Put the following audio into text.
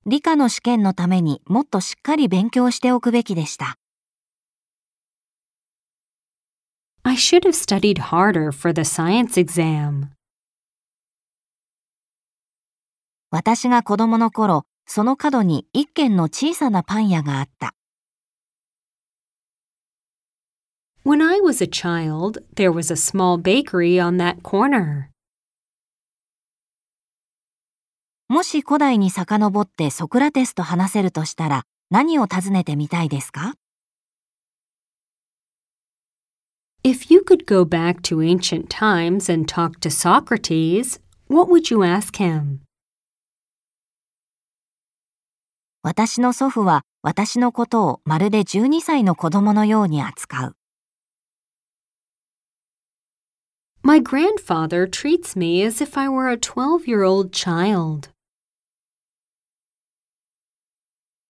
理科の試験のためにもっとしっかり勉強しておくべきでした。 I should have studied harder for the science exam. 私が子供の頃、その角に一軒の小さなパン屋があった。 When I was a child, there was a small bakery on that corner. もし古代に遡ってソクラテスと話せるとしたら、何を尋ねてみたいですか？ If you could go back to ancient times and talk to Socrates, what would you ask him? 私の祖父は私のことをまるで12歳の子供のように扱う。 My grandfather treats me as if I were a 12-year-old child.